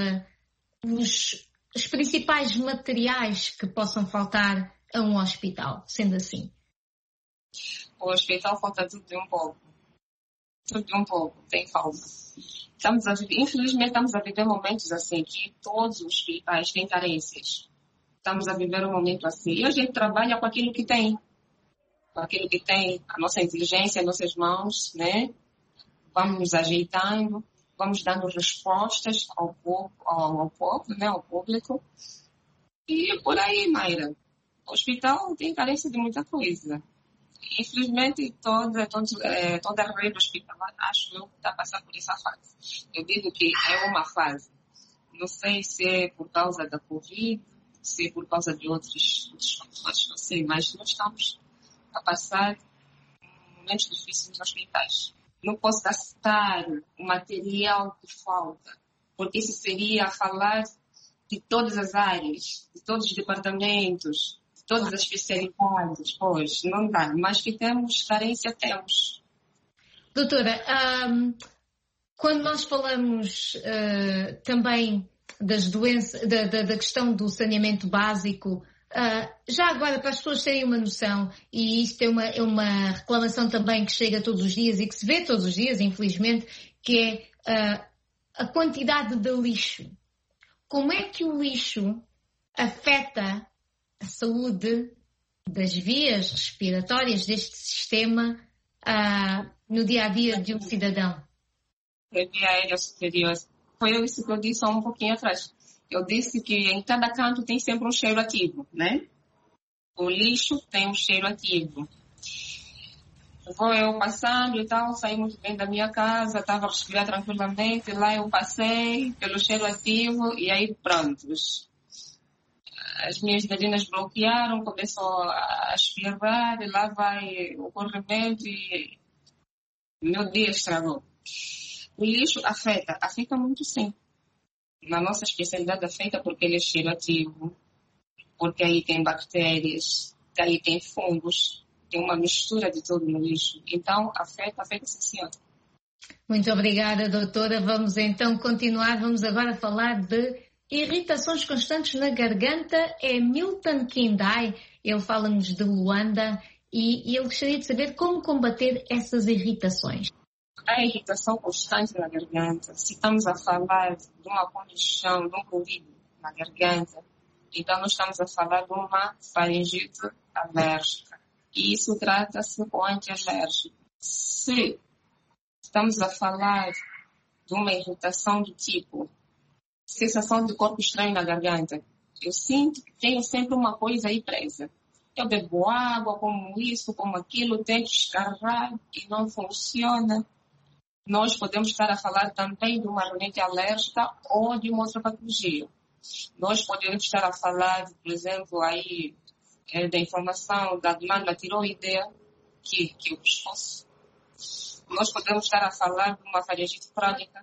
os principais materiais que possam faltar a um hospital, sendo assim? O hospital falta tudo de um pouco. Tudo de um pouco, tem falta. Infelizmente estamos a viver momentos assim, que todos os hospitais têm carências. Estamos a viver um momento assim. E a gente trabalha com aquilo que tem. Com aquilo que tem, a nossa inteligência, as nossas mãos, né? Vamos nos ajeitando, vamos dando respostas ao povo, né? Ao público. E por aí, Mayra. O hospital tem carência de muita coisa. Infelizmente, toda a rede hospitalar, acho eu, está a passar por essa fase. Eu digo que é uma fase. Não sei se é por causa da Covid, se é por causa de outros fatores, não sei, mas nós estamos a passar momentos difíceis nos hospitais. Não posso gastar o material que falta, porque isso seria falar de todas as áreas, de todos os departamentos, de todas as especialidades. Pois, não dá, mas que temos carência, temos. Doutora, quando nós falamos também das doenças, da questão do saneamento básico, já agora para as pessoas terem uma noção, e isto é uma reclamação também que chega todos os dias e que se vê todos os dias, infelizmente, que é a quantidade de lixo. Como é que o lixo afeta a saúde das vias respiratórias deste sistema no dia-a-dia de um cidadão? A via aérea superior. Foi isso que eu disse há um pouquinho atrás. Eu disse que em cada canto tem sempre um cheiro ativo, né? O lixo tem um cheiro ativo. Vou eu passando e tal, saí muito bem da minha casa, estava a respirar tranquilamente, lá eu passei pelo cheiro ativo e aí pronto. As minhas narinas bloquearam, começou a espirrar e lá vai o corrimento e meu dia estragou. O lixo afeta muito sim. Na nossa especialidade afeta porque ele é cheiro ativo, porque aí tem bactérias, aí tem fungos, tem uma mistura de tudo no lixo. Então, afeta sim, senhora. Muito obrigada, doutora. Vamos então continuar. Vamos agora falar de irritações constantes na garganta. É Milton Kindai, ele fala-nos de Luanda e ele gostaria de saber como combater essas irritações. A irritação constante na garganta, se estamos a falar de uma condição, de um ruído na garganta, então nós estamos a falar de uma faringite alérgica. E isso trata-se com antialérgico. Se estamos a falar de uma irritação do tipo sensação de corpo estranho na garganta, eu sinto que tenho sempre uma coisa aí presa. Eu bebo água, como isso, como aquilo, tento escarrar e não funciona. Nós podemos estar a falar também de uma rinite alérgica ou de uma outra patologia. Nós podemos estar a falar, por exemplo, aí da inflamação da glândula tiroidea, que é o pescoço. Nós podemos estar a falar de uma faringite crônica.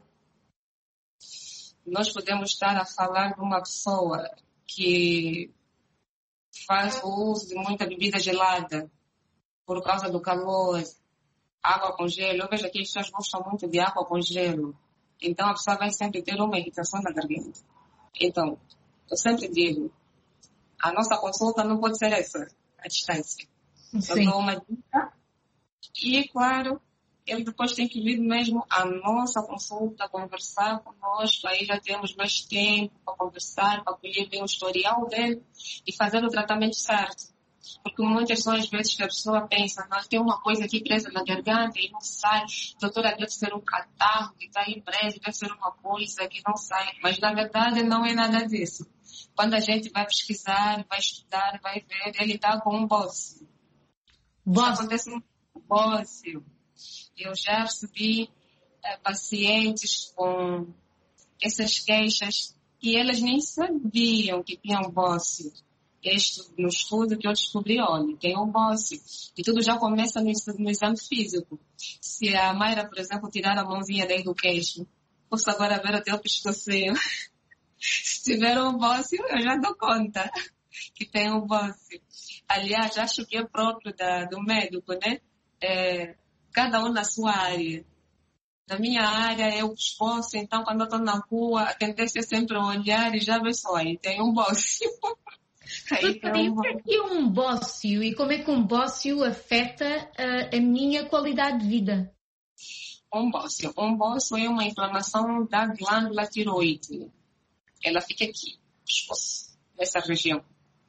Nós podemos estar a falar de uma pessoa que faz o uso de muita bebida gelada por causa do calor, água com gelo. Eu vejo que as pessoas gostam muito de água com gelo. Então, a pessoa vai sempre ter uma irritação na garganta. Então, eu sempre digo, a nossa consulta não pode ser essa, a distância. Sim. Eu dou uma dica e, claro, ele depois tem que vir mesmo a nossa consulta, conversar conosco, aí já temos mais tempo para conversar, para colher bem o historial dele e fazer o tratamento certo. Porque muitas são as vezes que a pessoa pensa, não, tem uma coisa aqui presa na garganta e não sai. Doutora, deve ser um catarro que está aí preso, deve ser uma coisa que não sai. Mas na verdade não é nada disso. Quando a gente vai pesquisar, vai estudar, vai ver, ele está com um bócio. Acontece um bócio. Eu já recebi pacientes com essas queixas e elas nem sabiam que tinham bócio. No estudo que eu descobri, olha, tem um bócio. E tudo já começa no exame físico. Se a Mayra, por exemplo, tirar a mãozinha daí do queixo, posso agora ver até o pescocinho. Se tiver um bócio, eu já dou conta que tem um bócio. Aliás, acho que é próprio do médico, né? Cada um na sua área. Na minha área é o pescoço, então quando eu estou na rua, a tendência é sempre olhar e já ver só, aí tem um bócio. O que é um bócio e como é que um bócio afeta a minha qualidade de vida? Um bócio é uma inflamação da glândula tiroide. Ela fica aqui, pescoço, nessa região.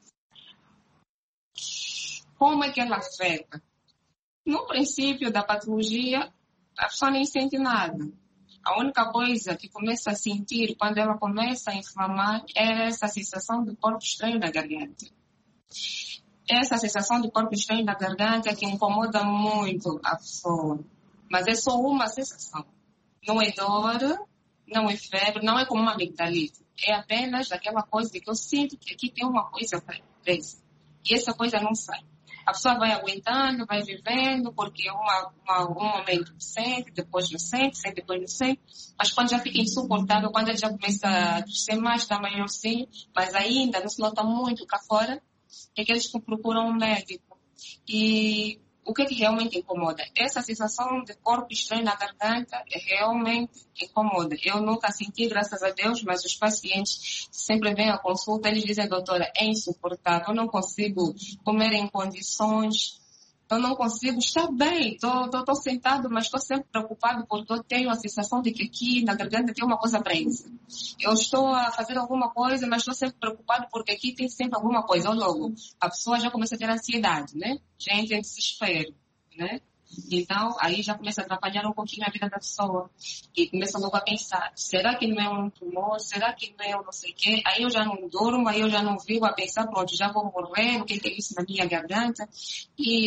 Como é que ela afeta? No princípio da patologia, a pessoa nem sente nada. A única coisa que começa a sentir quando ela começa a inflamar é essa sensação de corpo estranho na garganta. Essa sensação de corpo estranho na garganta é que incomoda muito a pessoa. Mas é só uma sensação. Não é dor, não é febre, não é como uma amigdalite. É apenas aquela coisa de que eu sinto que aqui tem uma coisa presa. E essa coisa não sai. A pessoa vai aguentando, vai vivendo, porque um momento sente, depois não sente, depois não sente. Mas quando já fica insuportável, quando ele já começa a crescer mais, dá maior sim, mas ainda não se nota muito cá fora, é que eles procuram um médico. E o que realmente incomoda? Essa sensação de corpo estranho na garganta realmente incomoda. Eu nunca senti, graças a Deus, mas os pacientes sempre vêm à consulta, eles dizem, doutora, é insuportável, eu não consigo comer em condições, eu não consigo estar bem, estou sentado, mas estou sempre preocupado porque eu tenho a sensação de que aqui na garganta tem uma coisa presa. Eu estou a fazer alguma coisa, mas estou sempre preocupado porque aqui tem sempre alguma coisa. Ou logo, a pessoa já começa a ter ansiedade, né? Já entra em desespero, né? Então, aí já começa a atrapalhar um pouquinho a vida da pessoa. E começa logo a pensar, será que não é um tumor? Será que não é um não sei o quê? Aí eu já não durmo, aí eu já não vivo a pensar, pronto, já vou morrer, o que é isso na minha garganta? E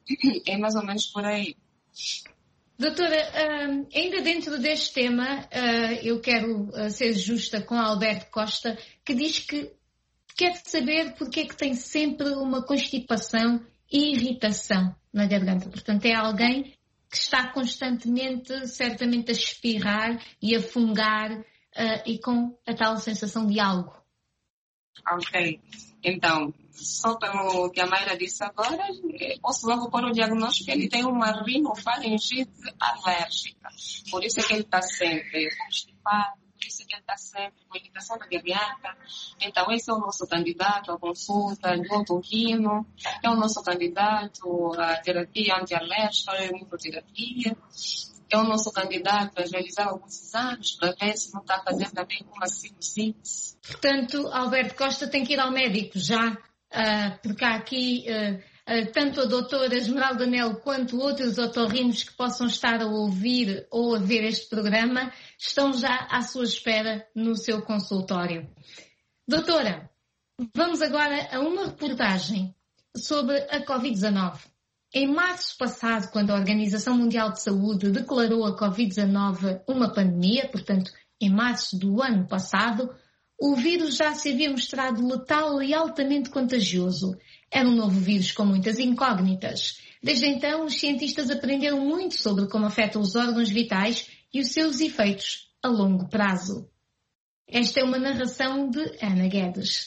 É mais ou menos por aí. Doutora, ainda dentro deste tema, eu quero ser justa com a Alberto Costa, que diz que quer saber porque é que tem sempre uma constipação e irritação na garganta. Portanto, é alguém que está constantemente, certamente, a espirrar e a fungar e com a tal sensação de algo. Ok. Então, só pelo que a Mayra disse agora, posso logo pôr o diagnóstico que ele tem uma rinofaringite alérgica. Por isso é que ele está sempre constipado, por isso é que ele está sempre com irritação da garganta. Então, esse é o nosso candidato à consulta do otorrino, é o nosso candidato à terapia antialérgica, à imunoterapia. É o nosso candidato a realizar alguns exames para ver se não está fazendo também uma sinusite. Portanto, Alberto Costa tem que ir ao médico já, porque há aqui tanto a doutora Esmeralda Melo quanto outros otorrinos que possam estar a ouvir ou a ver este programa estão já à sua espera no seu consultório. Doutora, vamos agora a uma reportagem sobre a Covid-19. Em março passado, quando a Organização Mundial de Saúde declarou a Covid-19 uma pandemia, portanto, em março do ano passado, o vírus já se havia mostrado letal e altamente contagioso. Era um novo vírus com muitas incógnitas. Desde então, os cientistas aprenderam muito sobre como afeta os órgãos vitais e os seus efeitos a longo prazo. Esta é uma narração de Ana Guedes.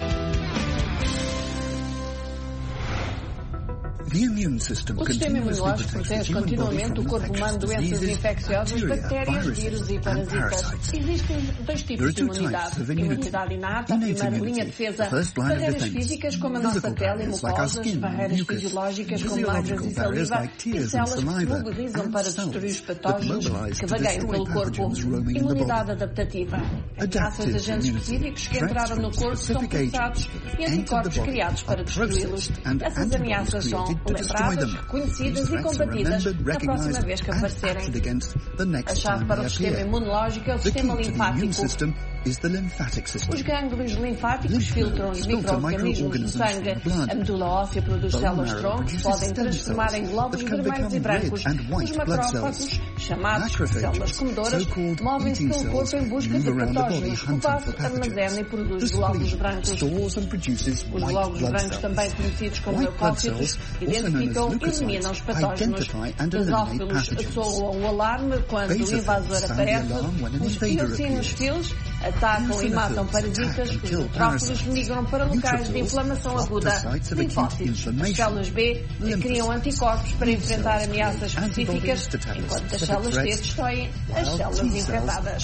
O sistema imunológico protege continuamente o corpo humano de doenças infecciosas, bactérias, vírus e parasitas. Existem dois tipos de imunidade. Imunidade inata, a primeira linha de defesa, barreiras físicas como a nossa pele e mucosas, barreiras fisiológicas como lábios e saliva e células que se mobilizam para destruir os patógenos que vagueiam pelo corpo. Imunidade adaptativa. Ameaças de agentes específicos que entraram no corpo são processados e anticorpos criados para destruí-los. Essas ameaças são lembradas, reconhecidas e combatidas na próxima vez que aparecerem. A chave para o sistema imunológico é o sistema linfático. Os gânglios linfáticos filtram os micro-organismos do sangue. A medula óssea produz células-tronco que podem transformar em glóbulos vermelhos e brancos. Os macrófagos, chamados células comedoras, movem-se pelo corpo em busca de patógenos. O vaso armazena e produz glóbulos brancos. Os glóbulos brancos, também conhecidos como leucócitos, identificam e eliminam os patógenos. Basófilos soam o alarme quando o invasor aparece. Os eosinofilos atacam e matam parasitas. Os neutrófilos migram para locais de inflamação aguda. Linfócitos. As células B criam anticorpos para enfrentar ameaças específicas, enquanto as células T destroem as células infectadas.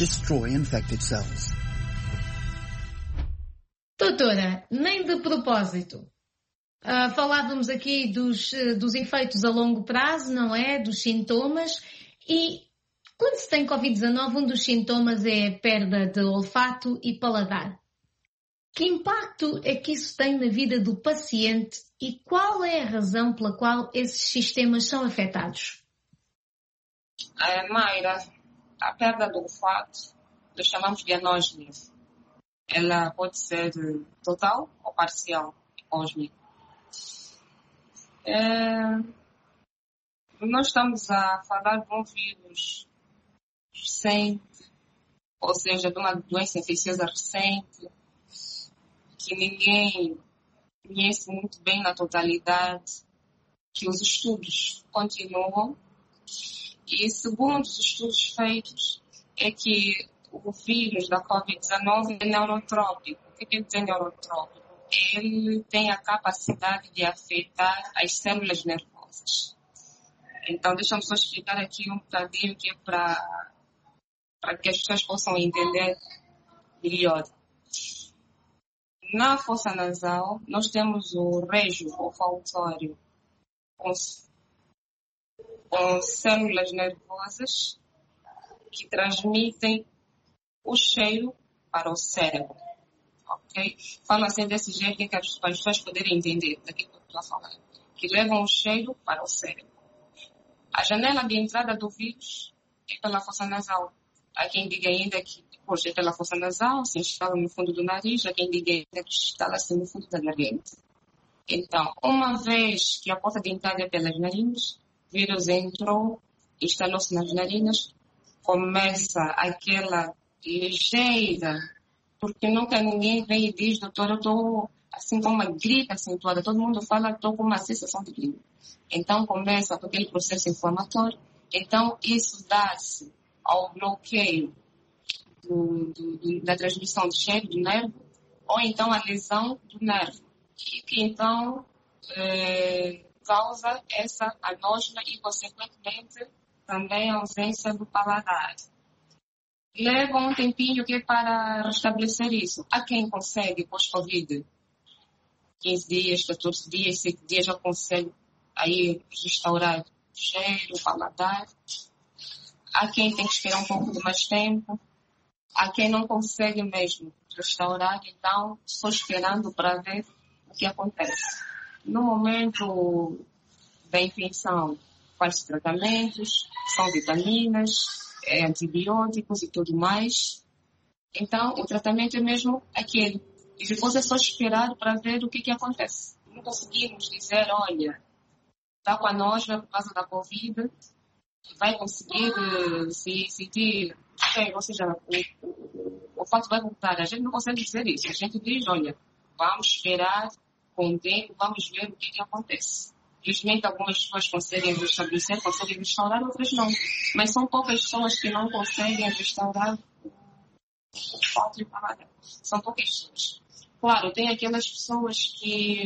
Doutora, nem de propósito. Falávamos aqui dos efeitos a longo prazo, não é? Dos sintomas. E quando se tem Covid-19, um dos sintomas é a perda de olfato e paladar. Que impacto é que isso tem na vida do paciente e qual é a razão pela qual esses sistemas são afetados? Mayra, a perda do olfato, nós chamamos de anósmia. Ela pode ser total ou parcial, anósmia. Nós estamos a falar de um vírus recente, ou seja, de uma doença infecciosa recente, que ninguém conhece muito bem na totalidade, que os estudos continuam. E segundo os estudos feitos, é que o vírus da Covid-19 é neurotrópico. O que quer dizer neurotrópico? Ele tem a capacidade de afetar as células nervosas. Então, deixa-me só explicar aqui um bocadinho que é para que as pessoas possam entender melhor. Na fossa nasal, nós temos o régio olfatório com células nervosas que transmitem o cheiro para o cérebro. Ok? Falo assim desse jeito que as pessoas poderem entender daquilo que eu estou a falar. Que levam o cheiro para o cérebro. A janela de entrada do vírus é pela fossa nasal. Há quem diga ainda que depois é pela fossa nasal, se instala no fundo do nariz. Há quem diga ainda que instala-se no fundo da garganta. Então, uma vez que a porta de entrada é pelas narinas, o vírus entrou, instalou-se nas narinas, começa aquela ligeira, porque nunca ninguém vem e diz, doutor, eu estou assim com uma gripe acentuada, todo mundo fala que estou com uma sensação de gripe. Então começa aquele processo inflamatório, então isso dá-se ao bloqueio da transmissão de cheiro do nervo, ou então a lesão do nervo, que então causa essa anógena e, consequentemente, também a ausência do paladar. Leva um tempinho para restabelecer isso. Há quem consegue, pós-Covid, 15 dias, 14 dias, 5 dias, já consegue aí restaurar o cheiro, o paladar. Há quem tem que esperar um pouco de mais tempo. Há quem não consegue mesmo restaurar, então estou esperando para ver o que acontece. No momento da infecção, faz tratamentos, são vitaminas, antibióticos e tudo mais. Então, o tratamento é mesmo aquele. E depois é só esperar para ver o que acontece. Não conseguimos dizer, olha, está com a noja por causa da Covid, vai conseguir se sentir, ou seja, o fato vai voltar. A gente não consegue dizer isso. A gente diz, olha, vamos esperar com o tempo, vamos ver o que acontece. Felizmente, algumas pessoas conseguem restabelecer, conseguem restaurar, outras não. Mas são poucas pessoas que não conseguem restaurar o fato de paladar. São poucas pessoas. Claro, tem aquelas pessoas que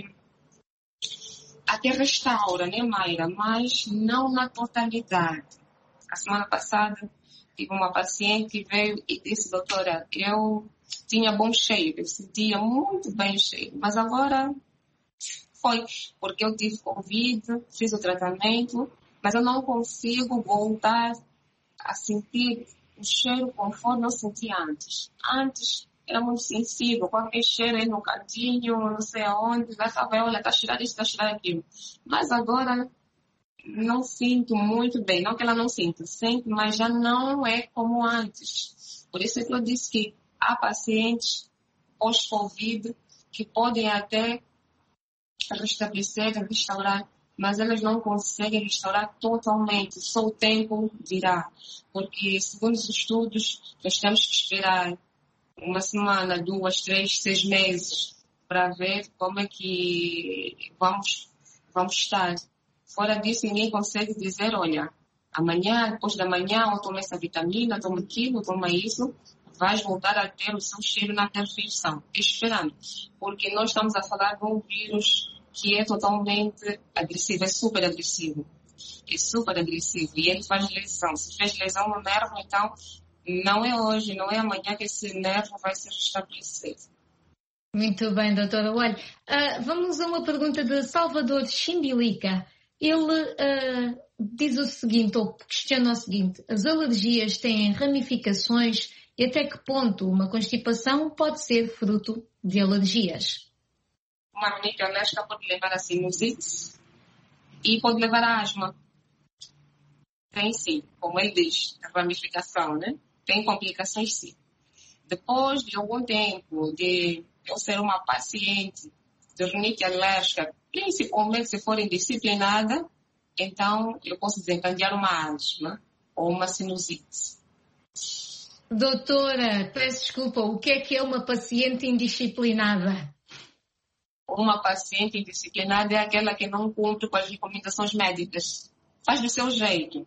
até restauram, né, Mayra? Mas não na totalidade. A semana passada, tive uma paciente que veio e disse, doutora, eu tinha bom cheiro, eu sentia muito bem cheiro, mas agora foi porque eu tive Covid, fiz o tratamento, mas eu não consigo voltar a sentir o cheiro conforme eu sentia antes. Antes era muito sensível, qualquer cheiro aí no cantinho, não sei aonde, já estava, olha, está a cheirar isso, está a cheirar aquilo. Mas agora não sinto muito bem, não que ela não sinta, sente, mas já não é como antes. Por isso é que eu disse que há pacientes pós-Covid que podem até restabelecer, restaurar, mas elas não conseguem restaurar totalmente, só o tempo dirá. Porque, segundo os estudos, nós temos que esperar uma semana, 2, 3, 6 meses para ver como é que vamos estar. Fora disso, ninguém consegue dizer, olha, amanhã, depois da manhã, eu tomo essa vitamina, tomo aquilo, tomo isso, vais voltar a ter o seu cheiro na perfeição. Esperando. Porque nós estamos a falar de um vírus que é totalmente agressivo, é super agressivo. É super agressivo e ele faz lesão. Se fez lesão no nervo, então não é hoje, não é amanhã que esse nervo vai se restabelecer. Muito bem, doutora. Olha, vamos a uma pergunta de Salvador Chimbilica. Ele diz o seguinte, ou questiona o seguinte: as alergias têm ramificações e até que ponto uma constipação pode ser fruto de alergias? Uma rinite alérgica pode levar a sinusite e pode levar a asma. Tem sim, como ele diz, a ramificação, né? Tem complicações sim. Depois de algum tempo de eu ser uma paciente de rinite alérgica, principalmente se for indisciplinada, então eu posso desencadear uma asma ou uma sinusite. Doutora, peço desculpa, o que é uma paciente indisciplinada? Uma paciente indisciplinada é aquela que não cumpre com as recomendações médicas. Faz do seu jeito.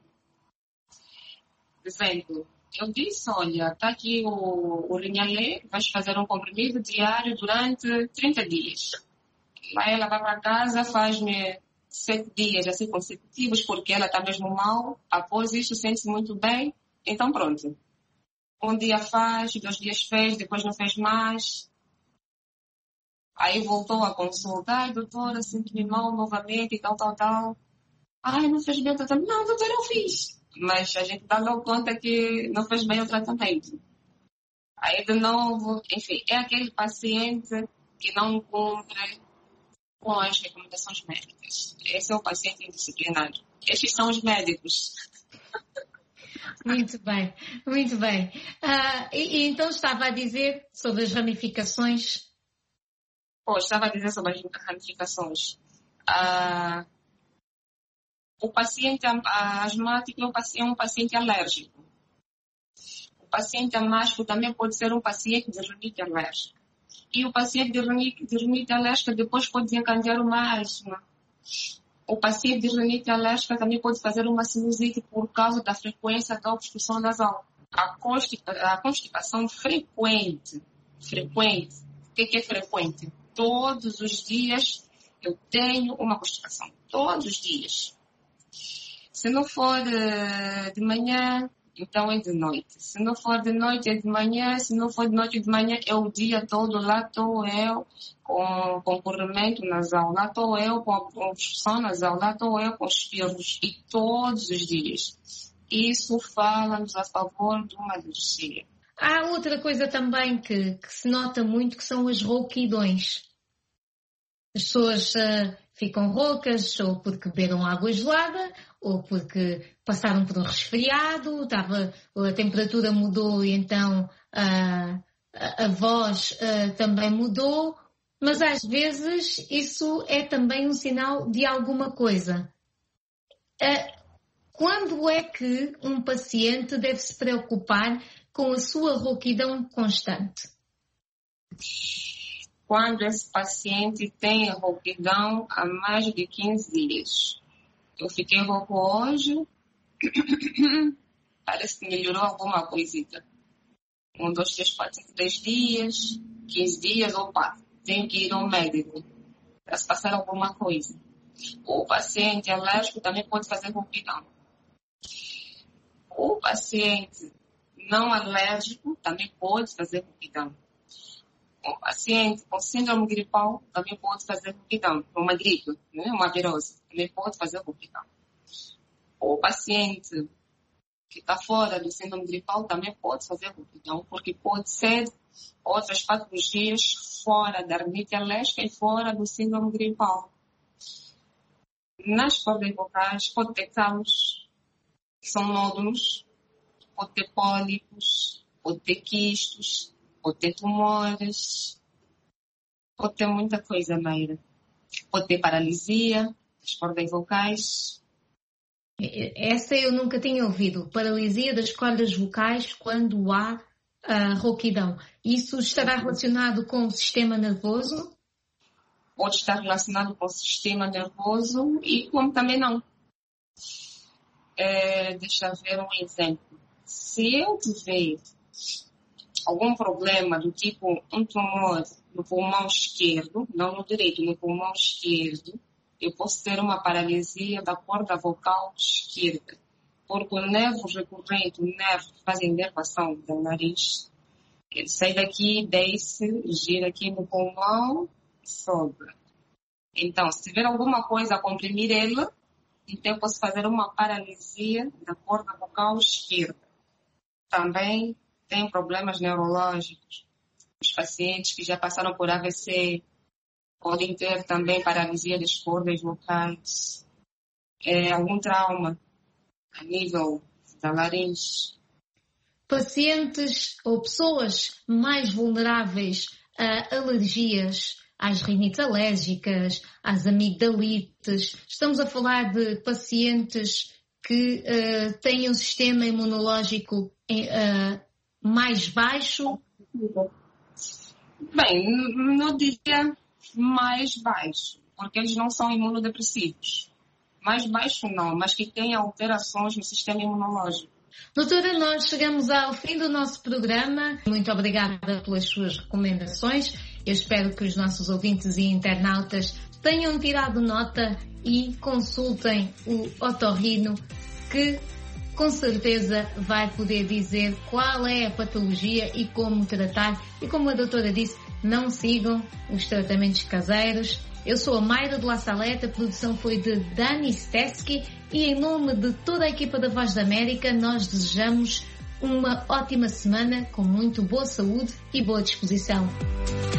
Por exemplo, eu disse, olha, está aqui o Rinhalê, vais fazer um comprimido diário durante 30 dias. Aí ela vai para casa, faz-me 7 dias assim consecutivos, porque ela está mesmo mal. Após isso, sente-se muito bem. Então, pronto. Um dia faz, 2 dias fez, depois não fez mais. Aí voltou a consultar, doutora, sinto-me mal novamente e tal. Ai, não fez bem o tratamento. Não, doutora, eu fiz. Mas a gente dá logo conta que não fez bem o tratamento. Aí, de novo, enfim, é aquele paciente que não cumpre com as recomendações médicas. Esse é o paciente indisciplinado. Estes são os médicos. Muito bem, muito bem. E então estava a dizer sobre as ramificações. Estava a dizer sobre as ramificações. O paciente asmático é um paciente alérgico. O paciente asmático também pode ser um paciente de rinite alérgica. E o paciente de rinite alérgica depois pode desencadear uma asma. O paciente de rinite alérgica também pode fazer uma sinusite por causa da frequência da obstrução nasal. A constipação frequente. O que é frequente? Todos os dias eu tenho uma constipação. Todos os dias. Se não for de manhã, então é de noite. Se não for de noite, é de manhã. Se não for de noite e de manhã, é o dia todo. Lá estou eu com corrimento nasal. Lá estou eu com a obstrução nasal. Lá estou eu com os espirros. E todos os dias. Isso fala-nos a favor de uma alergia. Há outra coisa também que se nota muito, que são as rouquidões. As pessoas ficam roucas ou porque beberam água gelada ou porque passaram por um resfriado, a temperatura mudou e então a voz também mudou, mas às vezes isso é também um sinal de alguma coisa. Quando é que um paciente deve se preocupar com a sua rouquidão constante? Quando esse paciente tem rouquidão há mais de 15 dias. Eu fiquei rouco hoje, parece que melhorou alguma coisita. 1, 2, 3, 4, 5, 10 dias, 15 dias, tenho que ir ao médico para se passar alguma coisa. O paciente alérgico também pode fazer rouquidão. O paciente não alérgico também pode fazer rouquidão. O paciente com síndrome gripal também pode fazer rouquidão. Uma gripe, uma virose, também pode fazer rouquidão. O paciente que está fora do síndrome gripal também pode fazer rouquidão, porque pode ser outras patologias fora da rinite alérgica e fora do síndrome gripal. Nas cordas vocais pode ter calos, que são nódulos, pode ter pólipos, pode ter quistos, pode ter tumores, pode ter muita coisa, Mayra. Pode ter paralisia das cordas vocais. Essa eu nunca tinha ouvido. Paralisia das cordas vocais quando há rouquidão. Isso estará relacionado com o sistema nervoso? Pode estar relacionado com o sistema nervoso e como também não. Deixa eu ver um exemplo. Se eu tiver algum problema do tipo um tumor no pulmão esquerdo, não no direito, no pulmão esquerdo, eu posso ter uma paralisia da corda vocal esquerda, porque o nervo recorrente, o nervo que faz a inervação do nariz, ele sai daqui, desce, gira aqui no pulmão e sobe. Então, se tiver alguma coisa a comprimir ele, então eu posso fazer uma paralisia da corda vocal esquerda. Também tem problemas neurológicos. Os pacientes que já passaram por AVC podem ter também paralisia das cordas vocais. Algum trauma a nível da laringe. Pacientes ou pessoas mais vulneráveis a alergias, às rinites alérgicas, às amigdalites. Estamos a falar de pacientes que têm um sistema imunológico mais baixo? Bem, não diria mais baixo, porque eles não são imunodepressivos. Mais baixo não, mas que têm alterações no sistema imunológico. Doutora, nós chegamos ao fim do nosso programa. Muito obrigada pelas suas recomendações. Eu espero que os nossos ouvintes e internautas tenham tirado nota e consultem o otorrino, que com certeza vai poder dizer qual é a patologia e como tratar. E como a doutora disse, não sigam os tratamentos caseiros. Eu sou a Mayra de La Salete, a produção foi de Dani Stesky e em nome de toda a equipa da Voz da América nós desejamos uma ótima semana com muito boa saúde e boa disposição.